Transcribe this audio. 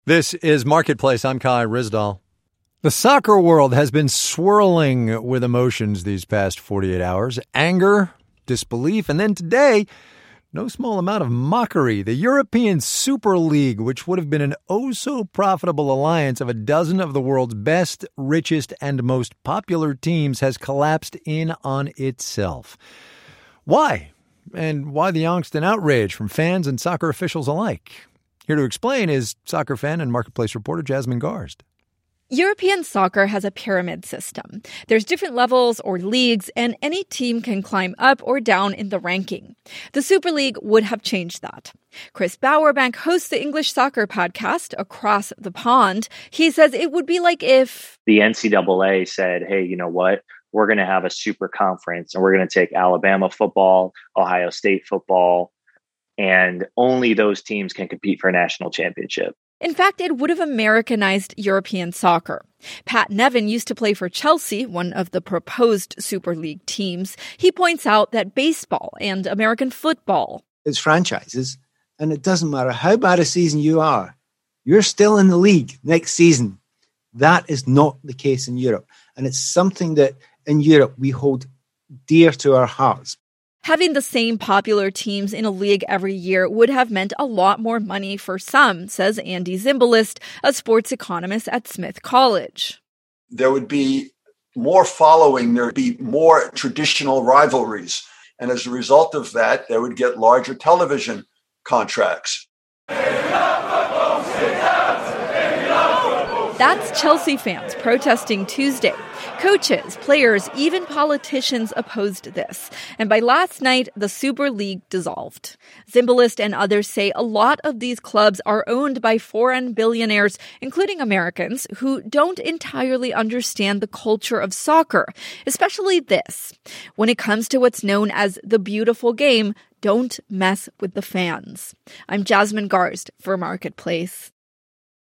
This is Marketplace. I'm Kai Ryssdal. The soccer world has been swirling with emotions these past 48 hours. Anger, disbelief, and then today, no small amount of mockery. The European Super League, which would have been an oh-so-profitable alliance of a dozen of the world's best, richest, and most popular teams, has collapsed in on itself. Why? And why the angst and outrage from fans and soccer officials alike? Here to explain is soccer fan and Marketplace reporter Jasmine Garsd. European soccer has a pyramid system. There's different levels or leagues, and any team can climb up or down in the ranking. The Super League would have changed that. Chris Bowerbank hosts the English soccer podcast Across the Pond. He says it would be like if the NCAA said, hey, you know what? We're going to have a super conference and we're going to take Alabama football, Ohio State football, and only those teams can compete for a national championship. In fact, it would have Americanized European soccer. Pat Nevin used to play for Chelsea, one of the proposed Super League teams. He points out that baseball and American football, it's franchises, and it doesn't matter how bad a season you are. You're still in the league next season. That is not the case in Europe. And it's something that in Europe we hold dear to our hearts. Having the same popular teams in a league every year would have meant a lot more money for some, says Andy Zimbalist, a sports economist at Smith College. There would be more following. There would be more traditional rivalries. And as a result of that, they would get larger television contracts. That's Chelsea fans protesting Tuesday. Coaches, players, even politicians opposed this. And by last night, the Super League dissolved. Zimbalist and others say a lot of these clubs are owned by foreign billionaires, including Americans, who don't entirely understand the culture of soccer, especially this. When it comes to what's known as the beautiful game, don't mess with the fans. I'm Jasmine Garsd for Marketplace.